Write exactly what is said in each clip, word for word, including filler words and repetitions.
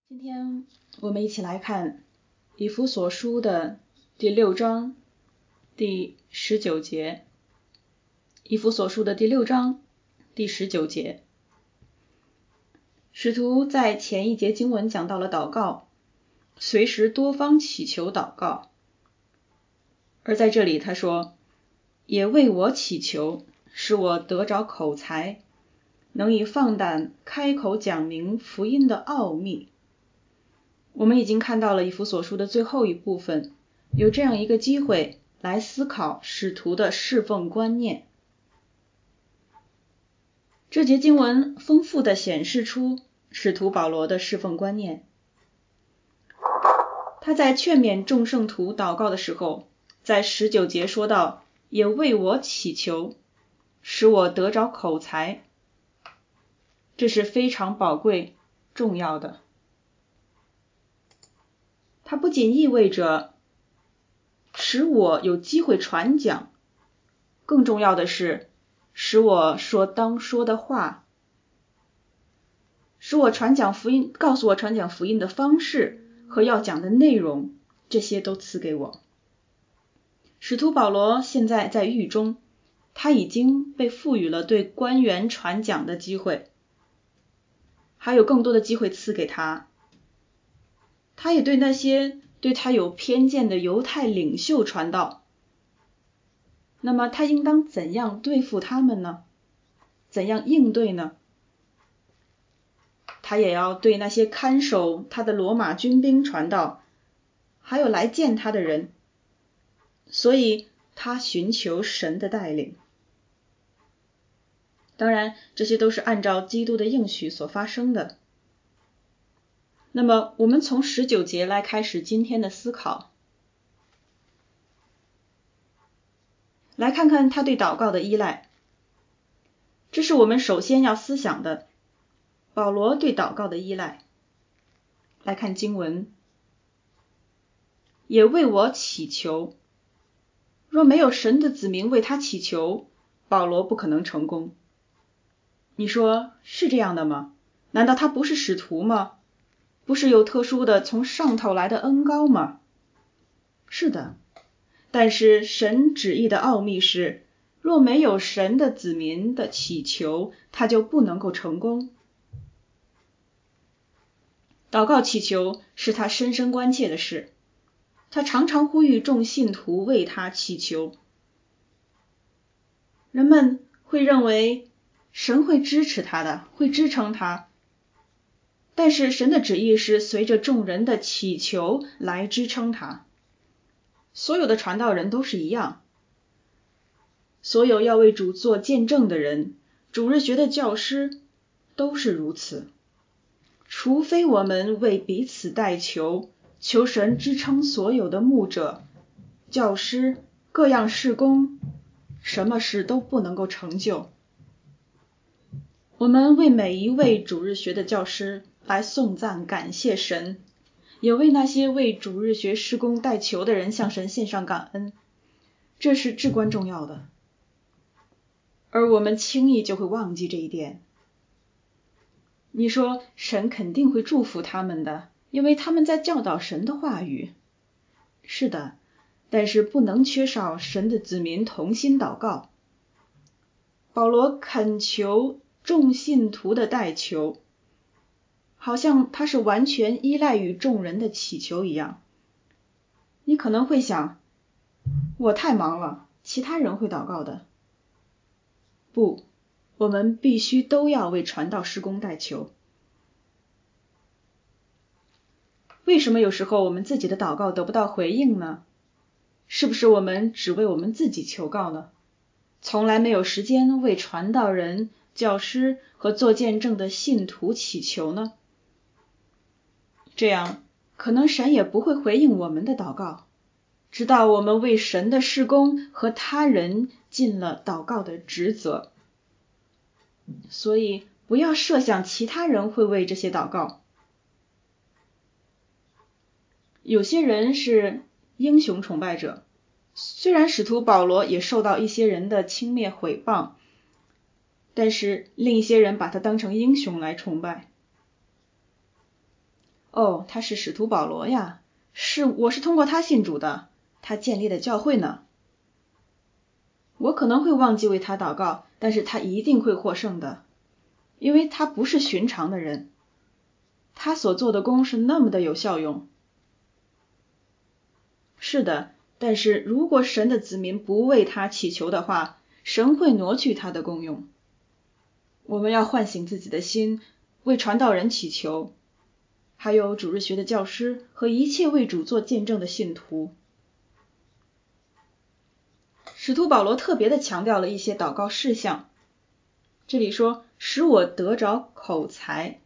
今天我们一起来看以弗所书的第六章第十九节。以弗所书的第六章第十九节，使徒在前一节经文讲到了祷告，随时多方祈求祷告，而在这里他说，也为我祈求，使我得着口才，能以放胆开口讲明福音的奥秘。我们已经看到了以弗所书的最后一部分，有这样一个机会来思考使徒的侍奉观念。这节经文丰富地显示出使徒保罗的侍奉观念。他在劝勉众圣徒祷告的时候，在十九节说到，也为我祈求，使我得着口才。这是非常宝贵重要的。它不仅意味着使我有机会传讲，更重要的是使我说当说的话，使我传讲福音，告诉我传讲福音的方式和要讲的内容，这些都赐给我。使徒保罗现在在狱中，他已经被赋予了对官员传讲的机会，还有更多的机会赐给他。他也对那些对他有偏见的犹太领袖传道。那么他应当怎样对付他们呢？怎样应对呢？他也要对那些看守他的罗马军兵传道，还有来见他的人。所以他寻求神的带领。当然，这些都是按照基督的应许所发生的。那么我们从十九节来开始今天的思考，来看看他对祷告的依赖。这是我们首先要思想的，保罗对祷告的依赖。来看经文，也为我祈求。若没有神的子民为他祈求，保罗不可能成功。你说是这样的吗？难道他不是使徒吗？不是有特殊的从上头来的恩膏吗？是的，但是神旨意的奥秘是，若没有神的子民的祈求，他就不能够成功。祷告祈求是他深深关切的事，他常常呼吁众信徒为他祈求。人们会认为神会支持他的，会支撑他，但是神的旨意是随着众人的祈求来支撑他。所有的传道人都是一样，所有要为主做见证的人，主日学的教师都是如此。除非我们为彼此代求，求神支撑所有的牧者、教师、各样事工，什么事都不能够成就。我们为每一位主日学的教师来颂赞感谢神，也为那些为主日学事工代求的人向神献上感恩，这是至关重要的。而我们轻易就会忘记这一点。你说神肯定会祝福他们的，因为他们在教导神的话语。是的，但是不能缺少神的子民同心祷告。保罗恳求众信徒的代求，好像他是完全依赖于众人的祈求一样。你可能会想，我太忙了，其他人会祷告的。不，我们必须都要为传道事工代求。为什么有时候我们自己的祷告得不到回应呢？是不是我们只为我们自己求告呢？从来没有时间为传道人、教师和做见证的信徒祈求呢？这样，可能神也不会回应我们的祷告，直到我们为神的事工和他人尽了祷告的职责。所以，不要设想其他人会为这些祷告。有些人是英雄崇拜者，虽然使徒保罗也受到一些人的轻蔑毁谤，但是另一些人把他当成英雄来崇拜。 哦，他是使徒保罗呀，是，我是通过他信主的，他建立的教会呢。我可能会忘记为他祷告，但是他一定会获胜的，因为他不是寻常的人，他所做的功是那么的有效用。是的，但是如果神的子民不为他祈求的话，神会挪去他的功用。我们要唤醒自己的心，为传道人祈求，还有主日学的教师和一切为主做见证的信徒。使徒保罗特别的强调了一些祷告事项，这里说使我得着口才。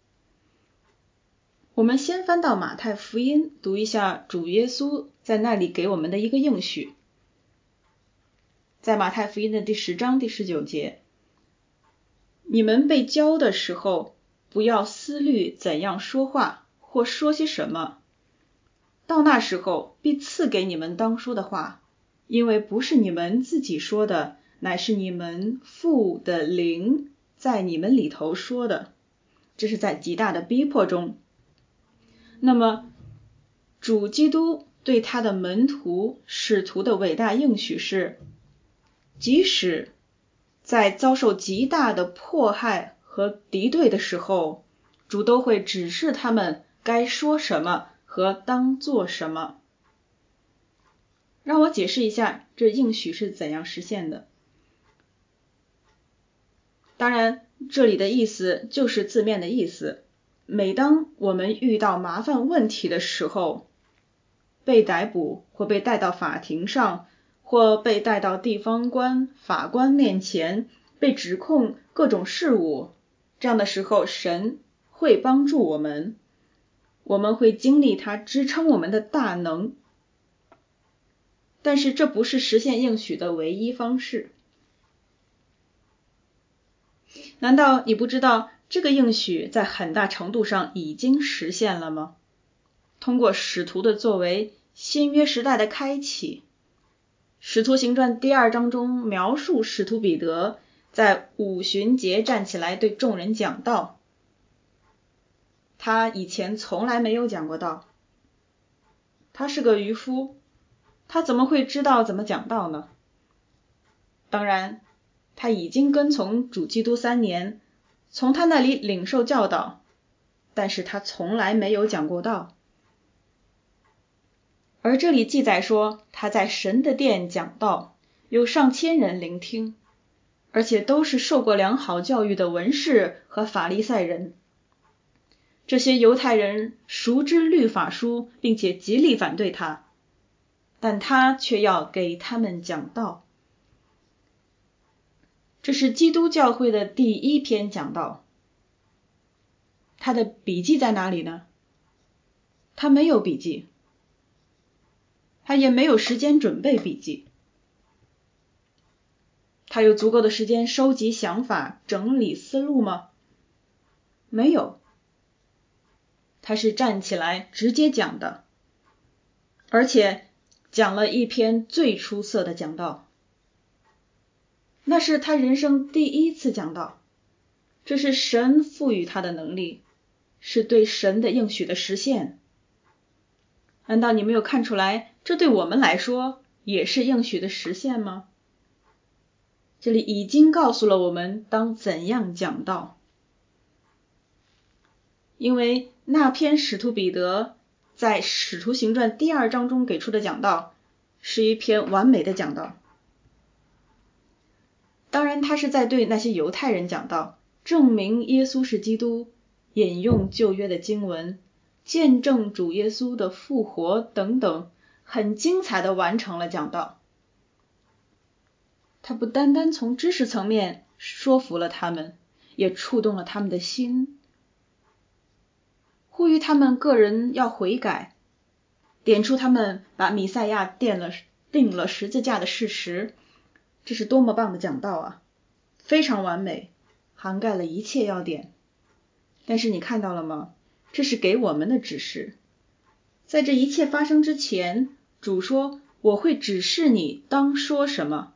我们先翻到马太福音，读一下主耶稣在那里给我们的一个应许。在马太福音的第十章第十九节，你们被教的时候，不要思虑怎样说话或说些什么，到那时候必赐给你们当说的话，因为不是你们自己说的，乃是你们父的灵在你们里头说的。这是在极大的逼迫中。那么主基督对他的门徒使徒的伟大应许是，即使在遭受极大的迫害和敌对的时候，主都会指示他们该说什么和当做什么。让我解释一下这应许是怎样实现的。当然，这里的意思就是字面的意思。每当我们遇到麻烦问题的时候，被逮捕或被带到法庭上，或被带到地方官、法官面前，被指控各种事务，这样的时候，神会帮助我们，我们会经历他支撑我们的大能。但是这不是实现应许的唯一方式。难道你不知道这个应许在很大程度上已经实现了吗？通过使徒的作为，新约时代的开启。使徒行传第二章中描述使徒彼得在五旬节站起来对众人讲道。他以前从来没有讲过道。他是个渔夫，他怎么会知道怎么讲道呢？当然，他已经跟从主基督三年，从他那里领受教导，但是他从来没有讲过道。而这里记载说，他在神的殿讲道，有上千人聆听，而且都是受过良好教育的文士和法利赛人。这些犹太人熟知律法书，并且极力反对他，但他却要给他们讲道。这是基督教会的第一篇讲道。他的笔记在哪里呢？他没有笔记，他也没有时间准备笔记。他有足够的时间收集想法、整理思路吗？没有。他是站起来直接讲的，而且讲了一篇最出色的讲道。那是他人生第一次讲道，这是神赋予他的能力，是对神的应许的实现。难道你没有看出来，这对我们来说也是应许的实现吗？这里已经告诉了我们当怎样讲道。因为那篇使徒彼得在使徒行传第二章中给出的讲道，是一篇完美的讲道。当然他是在对那些犹太人讲道，证明耶稣是基督，引用旧约的经文，见证主耶稣的复活等等，很精彩地完成了讲道。他不单单从知识层面说服了他们，也触动了他们的心，呼吁他们个人要悔改，点出他们把弥赛亚钉了钉了十字架的事实。这是多么棒的讲道啊，非常完美，涵盖了一切要点。但是你看到了吗？这是给我们的指示。在这一切发生之前，主说，我会指示你当说什么。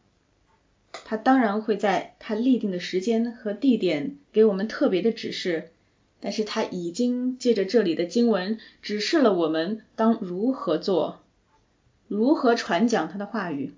他当然会在他立定的时间和地点给我们特别的指示， 但是他已经借着这里的经文指示了我们当如何做，如何传讲他的话语。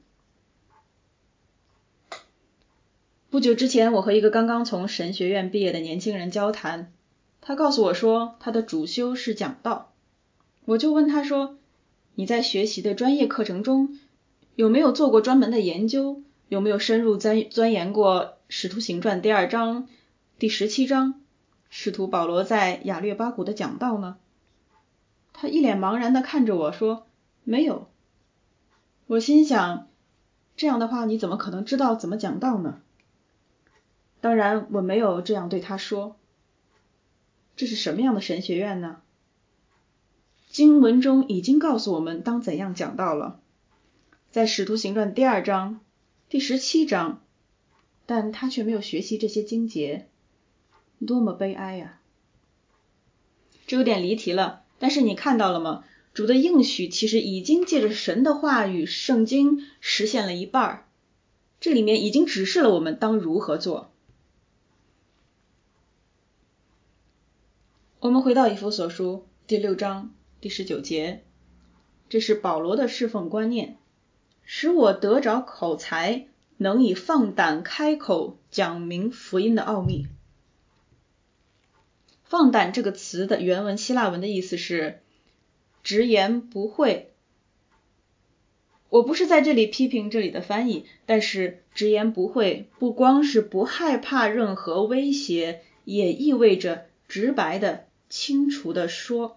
不久之前，我和一个刚刚从神学院毕业的年轻人交谈，他告诉我说他的主修是讲道。我就问他说，你在学习的专业课程中有没有做过专门的研究，有没有深入钻钻研过使徒行传第二章第十七章使徒保罗在亚略巴谷的讲道呢？他一脸茫然地看着我说，没有。我心想，这样的话你怎么可能知道怎么讲道呢？当然我没有这样对他说。这是什么样的神学院呢？经文中已经告诉我们当怎样讲道了，在使徒行传第二章第十七章，但他却没有学习这些经节，多么悲哀呀！这有点离题了，但是你看到了吗？主的应许其实已经借着神的话语圣经实现了一半，这里面已经指示了我们当如何做。我们回到以弗所书第六章第十九节，这是保罗的侍奉观念，使我得着口才，能以放胆开口讲明福音的奥秘。放胆这个词的原文希腊文的意思是直言不讳。我不是在这里批评这里的翻译，但是直言不讳不光是不害怕任何威胁，也意味着直白的清楚地说。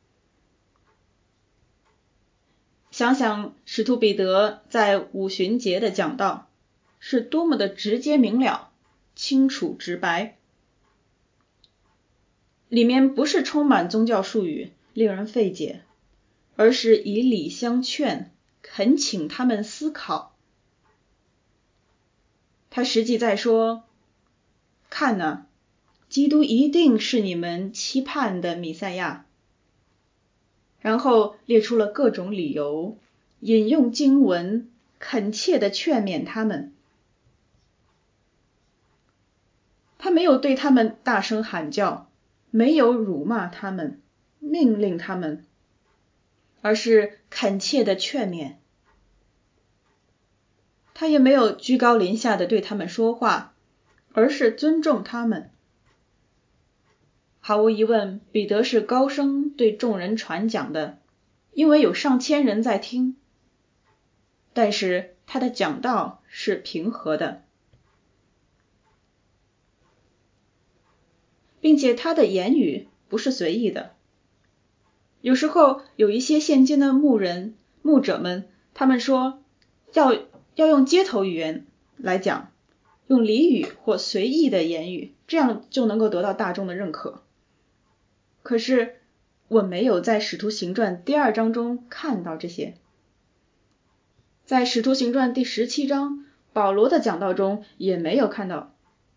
想想使徒彼得在五旬节的讲道是多么的直接明了，清楚直白，里面不是充满宗教术语令人费解，而是以理相劝，恳请他们思考。他实际在说，看哪，基督一定是你们期盼的弥赛亚。然后列出了各种理由，引用经文，恳切地劝勉他们。他没有对他们大声喊叫，没有辱骂他们，命令他们，而是恳切地劝勉。他也没有居高临下地对他们说话，而是尊重他们。毫无疑问，彼得是高声对众人传讲的，因为有上千人在听。但是他的讲道是平和的，并且他的言语不是随意的。有时候有一些现今的牧人、牧者们，他们说要要用街头语言来讲，用俚语或随意的言语，这样就能够得到大众的认可。可是我没有在使徒行传第二章中看到这些。在使徒行传第十七章，保罗的讲道中也没有看到。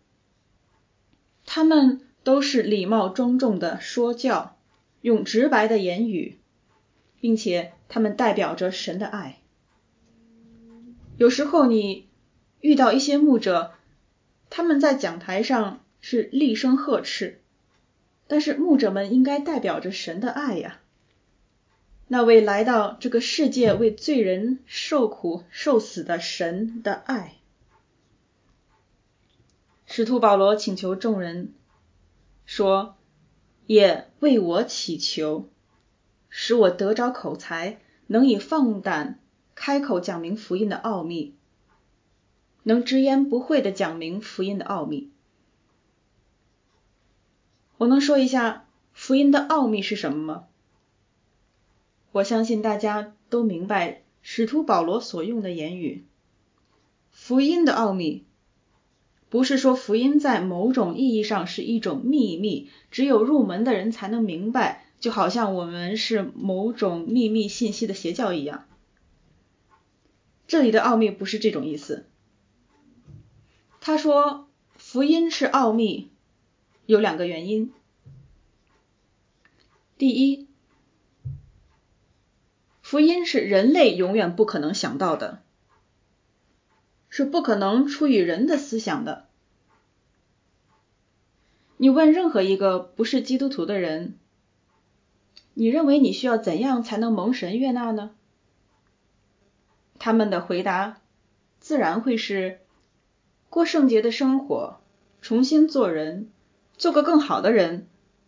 他们都是礼貌庄重的说教，用直白的言语，并且他们代表着神的爱。有时候你遇到一些牧者，他们在讲台上是厉声呵斥，但是牧者们应该代表着神的爱呀，那位来到这个世界为罪人受苦受死的神的爱。使徒保罗请求众人说，也为我祈求，使我得着口才，能以放胆开口讲明福音的奥秘，能直言不讳地讲明福音的奥秘。我能说一下福音的奥秘是什么吗？我相信大家都明白使徒保罗所用的言语。福音的奥秘不是说福音在某种意义上是一种秘密，只有入门的人才能明白，就好像我们是某种秘密信息的邪教一样。这里的奥秘不是这种意思。他说福音是奥秘，有两个原因。第一，福音是人类永远不可能想到的，是不可能出于人的思想的。 你问任何一个不是基督徒的人，你认为你需要怎样才能蒙神悦纳呢？他们的回答自然会是过圣洁的生活，重新做人，做个更好的人。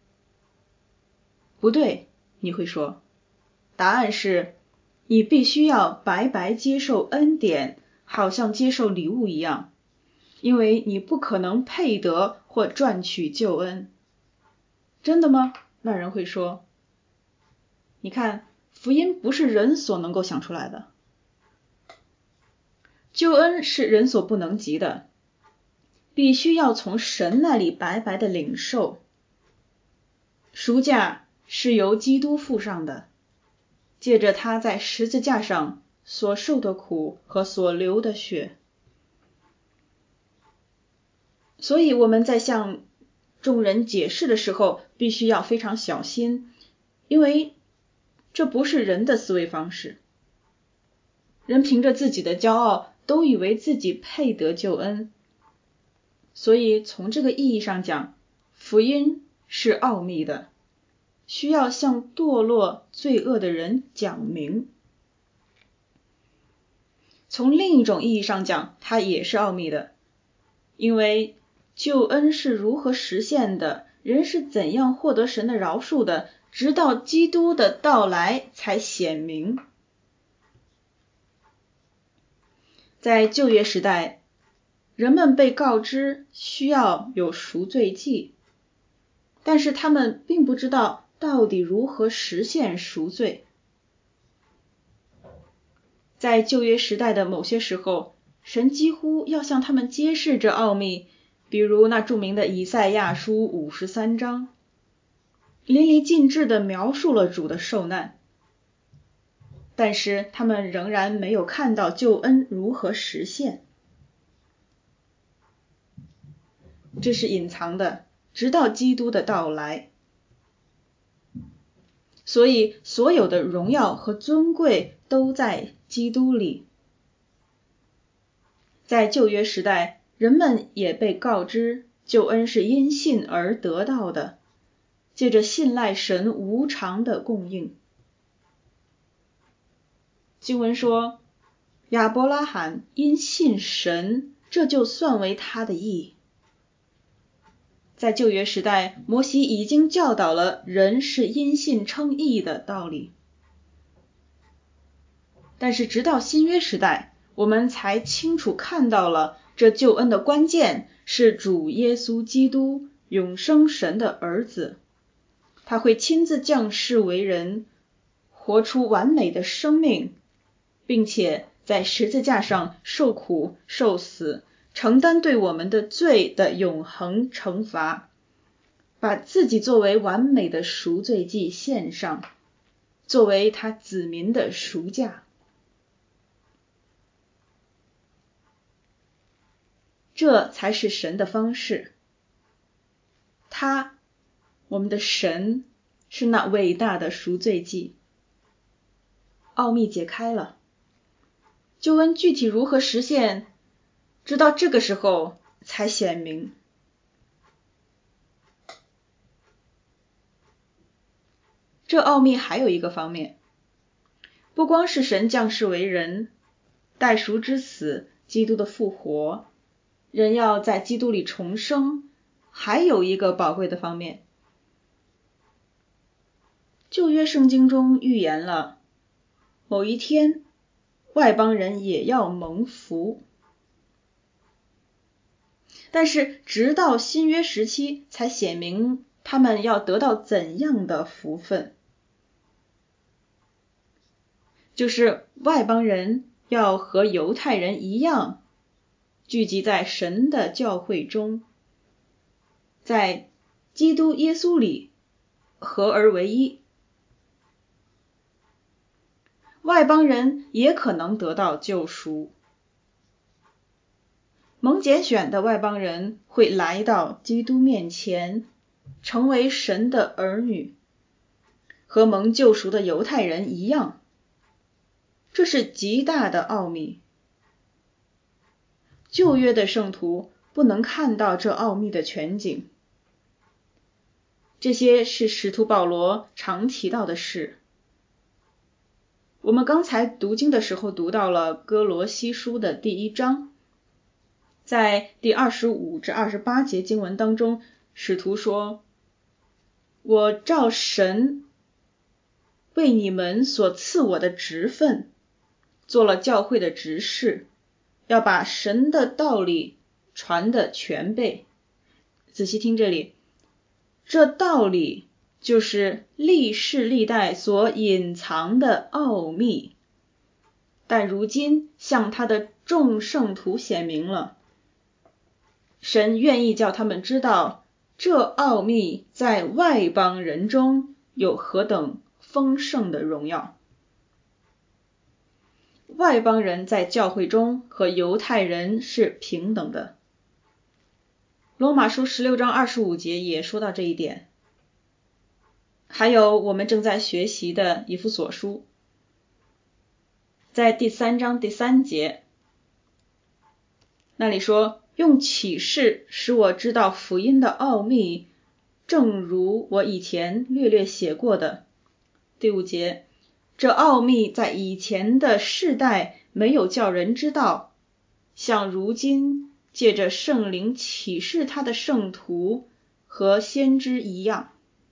不对，你会说，答案是你必须要白白接受恩典，好像接受礼物一样，因为你不可能配得或赚取救恩。真的吗？那人会说，你看，福音不是人所能够想出来的，救恩是人所不能及的，必须要从神那里白白的领受。赎价是由基督付上的，借着他在十字架上所受的苦和所流的血。所以我们在向众人解释的时候，必须要非常小心，因为这不是人的思维方式。人凭着自己的骄傲，都以为自己配得救恩。所以从这个意义上讲，福音是奥秘的，需要向堕落罪恶的人讲明。从另一种意义上讲，它也是奥秘的，因为救恩是如何实现的，人是怎样获得神的饶恕的，直到基督的到来才显明。在旧约时代，人们被告知需要有赎罪祭，但是他们并不知道到底如何实现赎罪。在旧约时代的某些时候，神几乎要向他们揭示这奥秘，比如那著名的以赛亚书五十三章，淋漓尽致地描述了主的受难，但是他们仍然没有看到救恩如何实现。这是隐藏的，直到基督的到来。所以所有的荣耀和尊贵都在基督里。在旧约时代，人们也被告知救恩是因信而得到的，借着信赖神无偿的供应。经文说，亚伯拉罕因信神，这就算为他的义。在旧约时代，摩西已经教导了人是因信称义的道理。但是直到新约时代，我们才清楚看到了这救恩的关键是主耶稣基督，永生神的儿子。他会亲自降世为人，活出完美的生命，并且在十字架上受苦受死，承担对我们的罪的永恒惩罚，把自己作为完美的赎罪祭献上，作为他子民的赎价。这才是神的方式。他，我们的神，是那伟大的赎罪祭。奥秘解开了，救恩具体如何实现，直到这个时候才显明。这奥秘还有一个方面，不光是神降世为人，代赎之死，基督的复活，人要在基督里重生，还有一个宝贵的方面。旧约圣经中预言了，某一天，外邦人也要蒙福。但是直到新约时期才显明他们要得到怎样的福分，就是外邦人要和犹太人一样，聚集在神的教会中，在基督耶稣里合而为一。外邦人也可能得到救赎。蒙拣选的外邦人会来到基督面前，成为神的儿女，和蒙救赎的犹太人一样。这是极大的奥秘。旧约的圣徒不能看到这奥秘的全景， 这些是使徒保罗常提到的事。我们刚才读经的时候读到了哥罗西书的第一章，在第二十五至二十八节经文当中，使徒说，我照神为你们所赐我的职分，做了教会的执事，要把神的道理传得全备。仔细听这里，这道理就是历世历代所隐藏的奥秘，但如今向他的众圣徒显明了。神愿意叫他们知道，这奥秘在外邦人中有何等丰盛的荣耀。外邦人在教会中和犹太人是平等的。罗马书十六章二十五节也说到这一点。还有我们正在学习的以弗所书，在第三章第三节，那里说，用启示使我知道福音的奥秘，正如我以前略略写过的。第五节，这奥秘在以前的世代没有叫人知道，像如今借着圣灵启示他的圣徒和先知一样。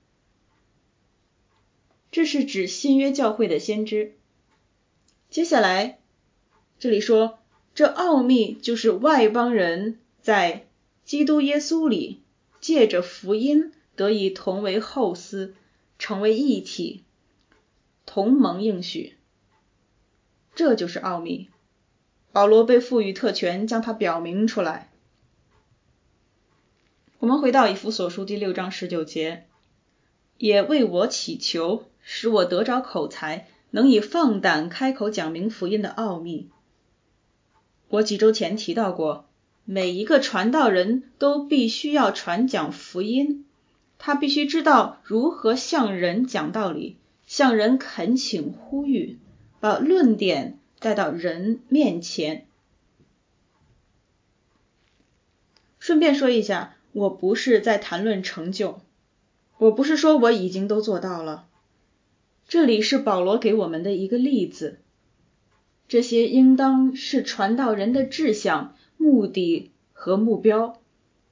这是指新约教会的先知。接下来这里说，这奥秘就是外邦人在基督耶稣里借着福音得以同为后嗣，成为一体，同蒙应许。这就是奥秘，保罗被赋予特权，将它表明出来。我们回到以弗所书第六章十九节，也为我祈求，使我得着口才，能以放胆开口讲明福音的奥秘。我几周前提到过，每一个传道人都必须要传讲福音，他必须知道如何向人讲道理，向人恳请呼吁，把论点带到人面前。顺便说一下，我不是在谈论成就，我不是说我已经都做到了。这里是保罗给我们的一个例子，这些应当是传道人的志向、目的和目标。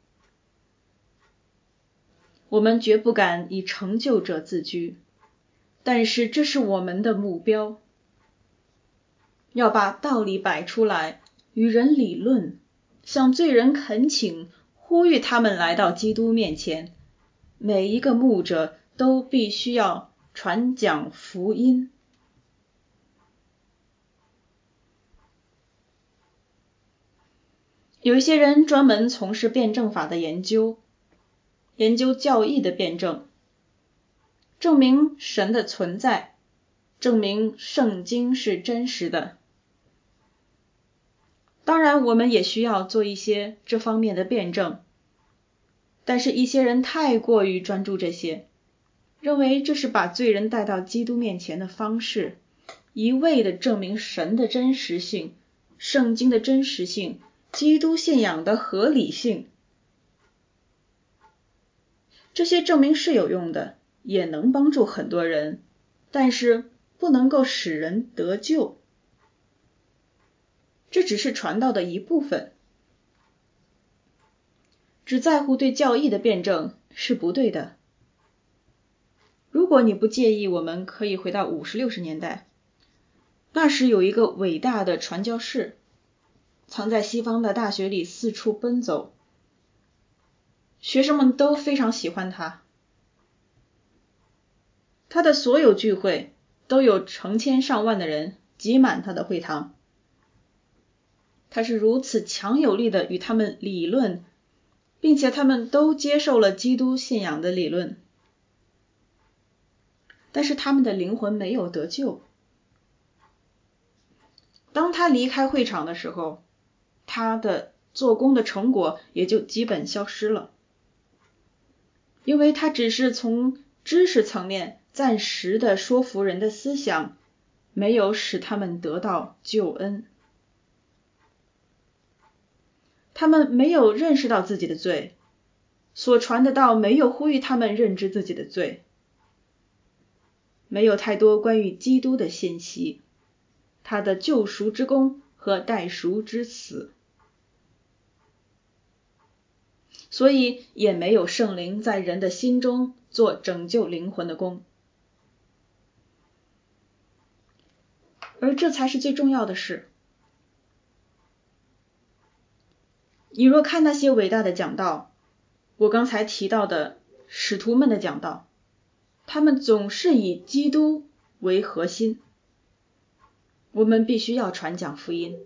我们绝不敢以成就者自居，但是这是我们的目标，要把道理摆出来，与人理论，向罪人恳请，呼吁他们来到基督面前。每一个牧者都必须要传讲福音。有一些人专门从事辩证法的研究，研究教义的辩证，证明神的存在，证明圣经是真实的。当然，我们也需要做一些这方面的辩证，但是一些人太过于专注这些，认为这是把罪人带到基督面前的方式，一味地证明神的真实性、圣经的真实性、基督信仰的合理性。这些证明是有用的，也能帮助很多人，但是不能够使人得救。这只是传道的一部分。只在乎对教义的辩证是不对的。如果你不介意，我们可以回到五十六十年代，那时有一个伟大的传教士，曾在西方的大学里四处奔走，学生们都非常喜欢他。他的所有聚会都有成千上万的人挤满他的会堂。他是如此强有力的与他们理论，并且他们都接受了基督信仰的理论，但是他们的灵魂没有得救。当他离开会场的时候，他的做工的成果也就基本消失了，因为他只是从知识层面暂时的说服人的思想，没有使他们得到救恩。他们没有认识到自己的罪， 所传的道没有呼吁他们认知自己的罪，没有太多关于基督的信息，他的救赎之功和代赎之死，所以也没有圣灵在人的心中做拯救灵魂的功。而这才是最重要的事。你若看那些伟大的讲道，我刚才提到的使徒们的讲道，他们总是以基督为核心。我们必须要传讲福音，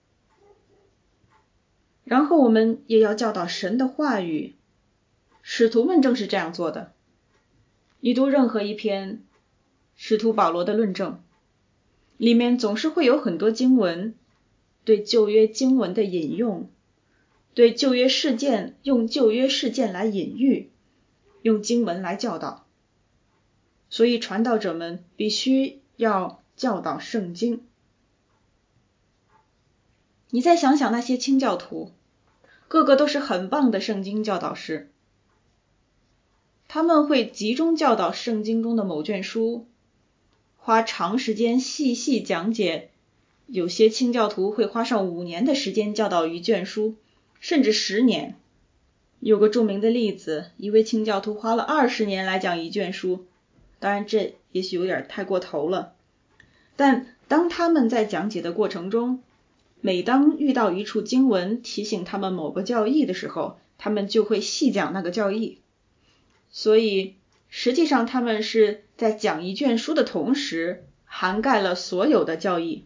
然后我们也要教导神的话语。使徒们正是这样做的。你读任何一篇使徒保罗的论证，里面总是会有很多经文，对旧约经文的引用，对旧约事件用旧约事件来隐喻，用经文来教导。所以传道者们必须要教导圣经。你再想想那些清教徒，个个都是很棒的圣经教导师，他们会集中教导圣经中的某卷书，花长时间细细讲解。有些清教徒会花上五年的时间教导一卷书，甚至十年。有个著名的例子，一位清教徒花了二十年来讲一卷书，当然这也许有点太过头了。但当他们在讲解的过程中，每当遇到一处经文提醒他们某个教义的时候，他们就会细讲那个教义。所以实际上他们是在讲一卷书的同时，涵盖了所有的教义。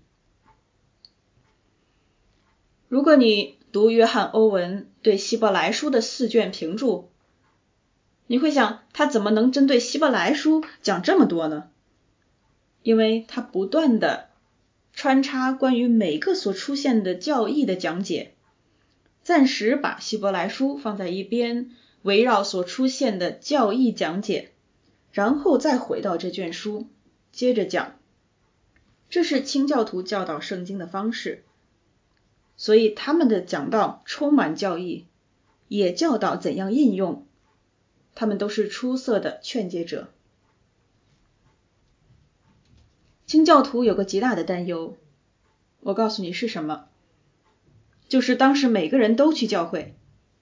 如果你读约翰·欧文对希伯来书的四卷评注，你会想他怎么能针对希伯来书讲这么多呢？因为他不断的穿插关于每个所出现的教义的讲解，暂时把希伯来书放在一边，围绕所出现的教义讲解，然后再回到这卷书接着讲。这是清教徒教导圣经的方式，所以他们的讲道充满教义，也教导怎样应用，他们都是出色的劝诫者。清教徒有个极大的担忧，我告诉你是什么，就是当时每个人都去教会。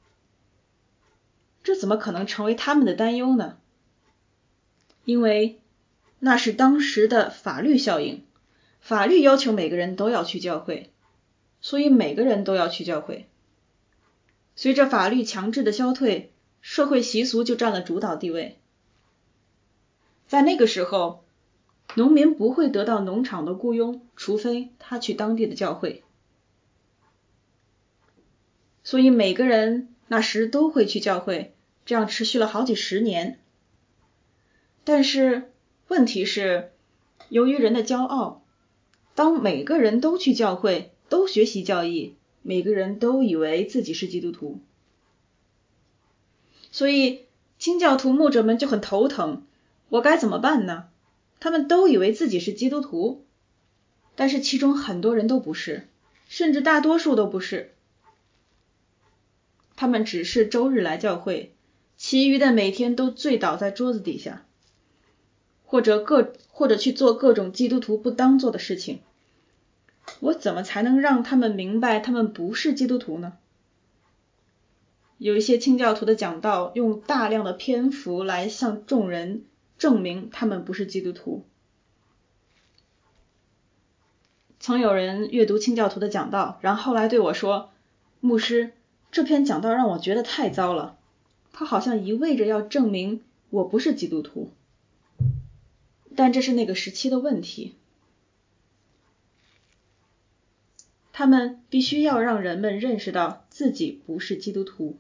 这怎么可能成为他们的担忧呢？因为那是当时的法律效应，法律要求每个人都要去教会，所以每个人都要去教会。随着法律强制的消退，社会习俗就占了主导地位。在那个时候，农民不会得到农场的雇佣，除非他去当地的教会。所以每个人那时都会去教会，这样持续了好几十年。但是问题是，由于人的骄傲，当每个人都去教会，都学习教义，每个人都以为自己是基督徒，所以清教徒牧者们就很头疼，我该怎么办呢？他们都以为自己是基督徒，但是其中很多人都不是，甚至大多数都不是。他们只是周日来教会，其余的每天都醉倒在桌子底下，或者各或者去做各种基督徒不当做的事情。我怎么才能让他们明白他们不是基督徒呢？有一些清教徒的讲道用大量的篇幅来向众人证明他们不是基督徒。曾有人阅读清教徒的讲道，然后来对我说，牧师，这篇讲道让我觉得太糟了，他好像一味着要证明我不是基督徒。但这是那个时期的问题，他们必须要让人们认识到自己不是基督徒。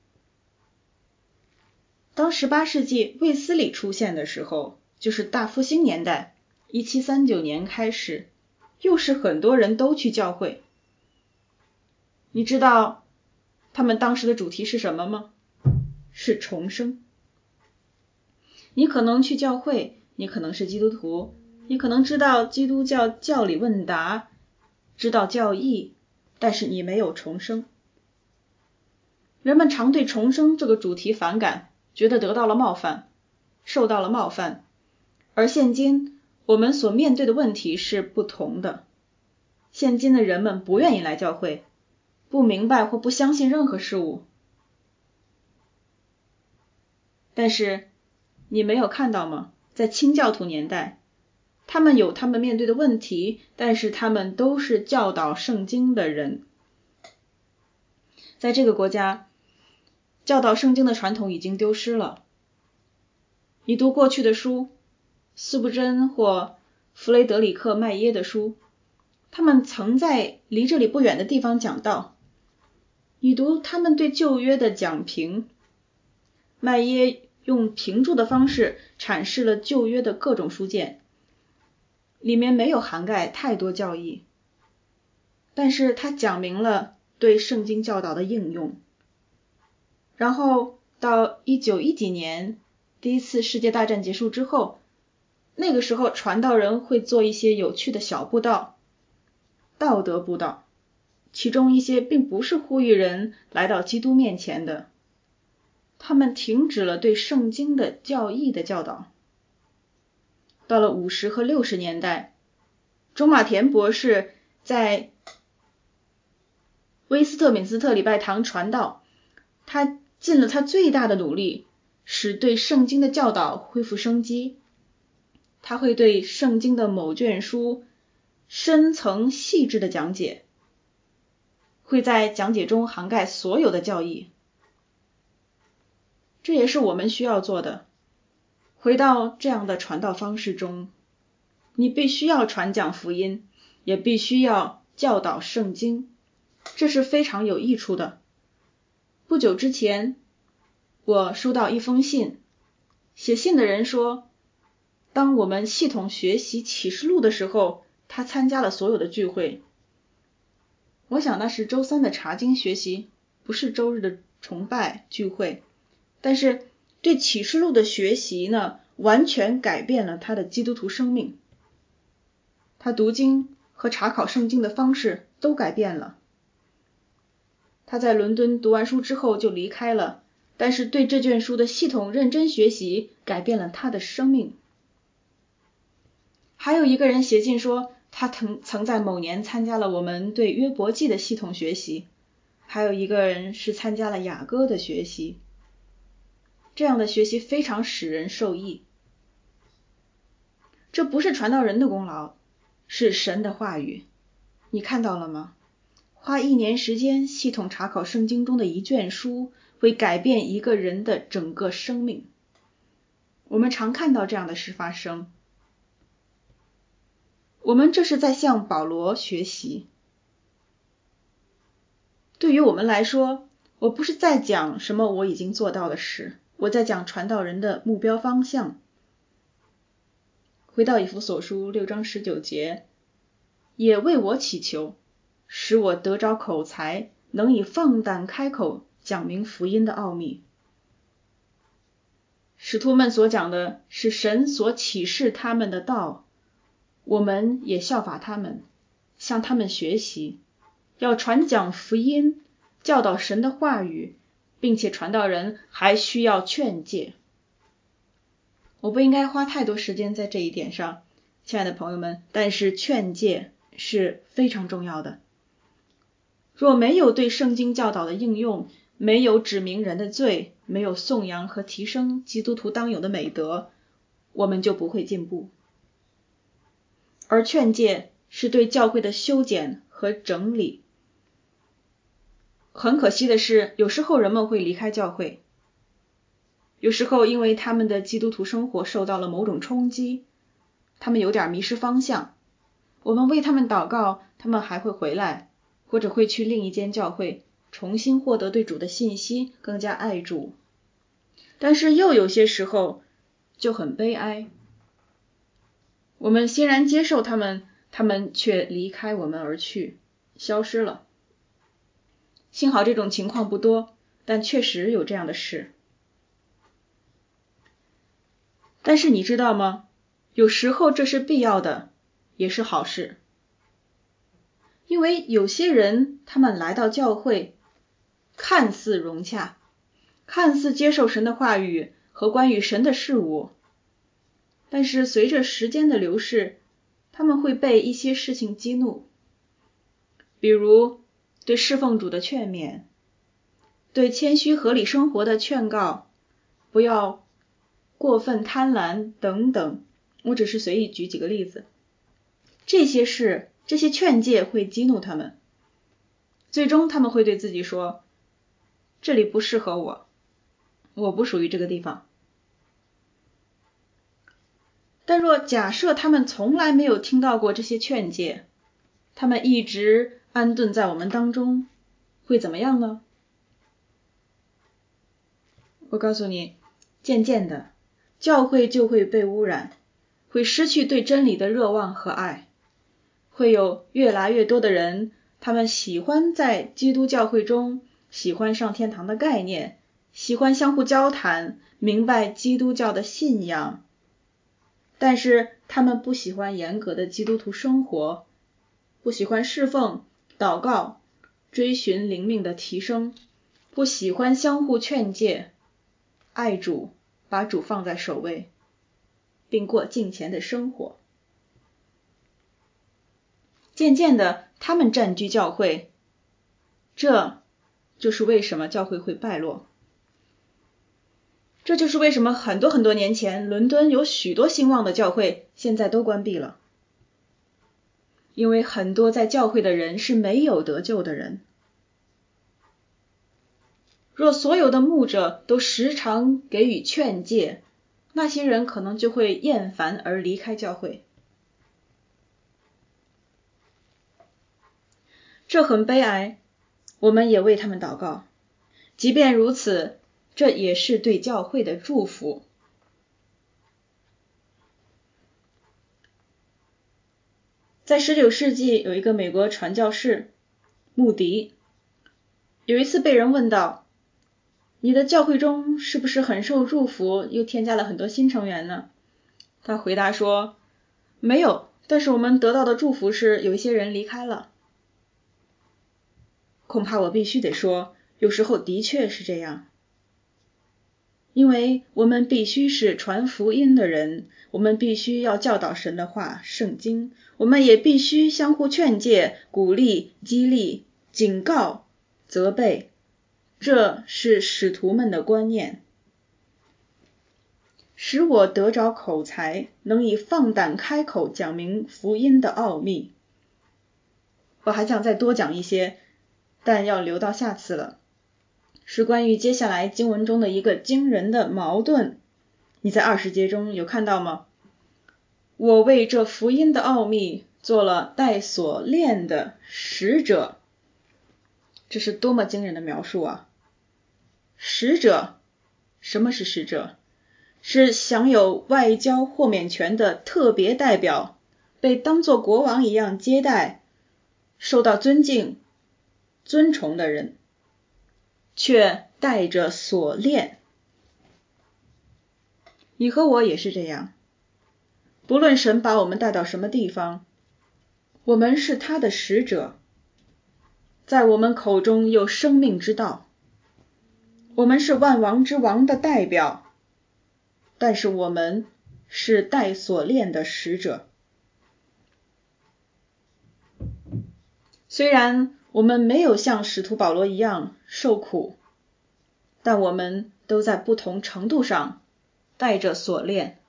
当十八世纪卫斯理出现的时候，就是大复兴年代，一七三九年开始，又是很多人都去教会。你知道他们当时的主题是什么吗？是重生。你可能去教会，你可能是基督徒，你可能知道基督教教理问答，知道教义，但是你没有重生。 人们常对重生这个主题反感，觉得得到了冒犯，受到了冒犯。而现今我们所面对的问题是不同的。现今的人们不愿意来教会，不明白或不相信任何事物。但是你没有看到吗？在清教徒年代，他们有他们面对的问题，但是他们都是教导圣经的人。在这个国家，教导圣经的传统已经丢失了。你读过去的书，斯布真或弗雷德里克·麦耶的书，他们曾在离这里不远的地方讲道。你读他们对旧约的讲评，麦耶用评注的方式阐释了旧约的各种书卷，里面没有涵盖太多教义，但是他讲明了对圣经教导的应用。然后到一九一几年，第一次世界大战结束之后，那个时候传道人会做一些有趣的小布道，道德布道，其中一些并不是呼吁人来到基督面前的，他们停止了对圣经的教义的教导。到了五十和六十年代，中马田博士在威斯特敏斯特礼拜堂传道，他尽了他最大的努力，使对圣经的教导恢复生机。他会对圣经的某卷书深层细致的讲解，会在讲解中涵盖所有的教义。这也是我们需要做的。回到这样的传道方式中，你必须要传讲福音，也必须要教导圣经，这是非常有益处的。不久之前，我收到一封信，写信的人说，当我们系统学习启示录的时候，他参加了所有的聚会。我想那是周三的查经学习，不是周日的崇拜聚会。但是对启示录的学习呢，完全改变了他的基督徒生命。他读经和查考圣经的方式都改变了。他在伦敦读完书之后就离开了，但是对这卷书的系统认真学习改变了他的生命。还有一个人写信说，他曾曾在某年参加了我们对约伯记的系统学习，还有一个人是参加了雅歌的学习。这样的学习非常使人受益。这不是传道人的功劳，是神的话语。你看到了吗？花一年时间系统查考圣经中的一卷书，会改变一个人的整个生命。我们常看到这样的事发生。我们这是在向保罗学习。对于我们来说，我不是在讲什么我已经做到的事，我在讲传道人的目标方向。回到以弗所书六章十九节，也为我祈求，使我得着口才，能以放胆开口讲明福音的奥秘。使徒们所讲的是神所启示他们的道，我们也效法他们，向他们学习，要传讲福音，教导神的话语，并且传道人还需要劝诫。我不应该花太多时间在这一点上，亲爱的朋友们，但是劝诫是非常重要的。若没有对圣经教导的应用，没有指明人的罪，没有颂扬和提升基督徒当有的美德，我们就不会进步。而劝诫是对教会的修剪和整理。很可惜的是，有时候人们会离开教会，有时候因为他们的基督徒生活受到了某种冲击，他们有点迷失方向。我们为他们祷告，他们还会回来，或者会去另一间教会，重新获得对主的信息，更加爱主。但是又有些时候就很悲哀，我们欣然接受他们，他们却离开我们而去，消失了。幸好这种情况不多，但确实有这样的事。但是你知道吗？有时候这是必要的，也是好事。因为有些人他们来到教会， 看似融洽，看似接受神的话语和关于神的事物，但是随着时间的流逝，他们会被一些事情激怒，比如对侍奉主的劝勉，对谦虚合理生活的劝告，不要过分贪婪等等，我只是随意举几个例子。这些事，这些劝诫会激怒他们，最终他们会对自己说，这里不适合我，我不属于这个地方。但若假设他们从来没有听到过这些劝诫，他们一直安顿在我们当中，会怎么样呢？我告诉你，渐渐的，教会就会被污染，会失去对真理的热望和爱，会有越来越多的人，他们喜欢在基督教会中，喜欢上天堂的概念，喜欢相互交谈，明白基督教的信仰，但是他们不喜欢严格的基督徒生活，不喜欢侍奉、祷告、追寻灵命的提升，不喜欢相互劝诫，爱主，把主放在首位，并过敬虔的生活。渐渐的，他们占据教会，这就是为什么教会会败落。这就是为什么很多很多年前，伦敦有许多兴旺的教会，现在都关闭了。因为很多在教会的人是没有得救的人。若所有的牧者都时常给予劝诫，那些人可能就会厌烦而离开教会。这很悲哀，我们也为他们祷告。即便如此，这也是对教会的祝福。在十九世纪，有一个美国传教士穆迪，有一次被人问到，你的教会中是不是很受祝福，又添加了很多新成员呢？他回答说，没有，但是我们得到的祝福是有一些人离开了。恐怕我必须得说，有时候的确是这样。因为我们必须是传福音的人，我们必须要教导神的话，圣经，我们也必须相互劝诫、鼓励、激励、警告、责备，这是使徒们的观念。使我得着口才，能以放胆开口讲明福音的奥秘。我还想再多讲一些，但要留到下次了。是关于接下来经文中的一个惊人的矛盾。你在二十节中有看到吗？我为这福音的奥秘做了带锁链的使者。这是多么惊人的描述啊！使者，什么是使者？是享有外交豁免权的特别代表，被当作国王一样接待，受到尊敬、尊崇的人，却带着锁链。你和我也是这样，不论神把我们带到什么地方，我们是他的使者，在我们口中有生命之道，我们是万王之王的代表，但是我们是带锁链的使者。虽然我们没有像使徒保罗一样受苦，但我们都在不同程度上带着锁链。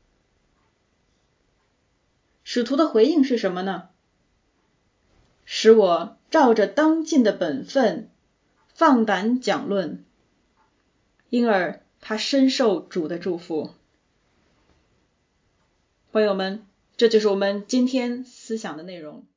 使徒的回应是什么呢？使我照着当尽的本分，放胆讲论，因而他深受主的祝福。朋友们，这就是我们今天思想的内容。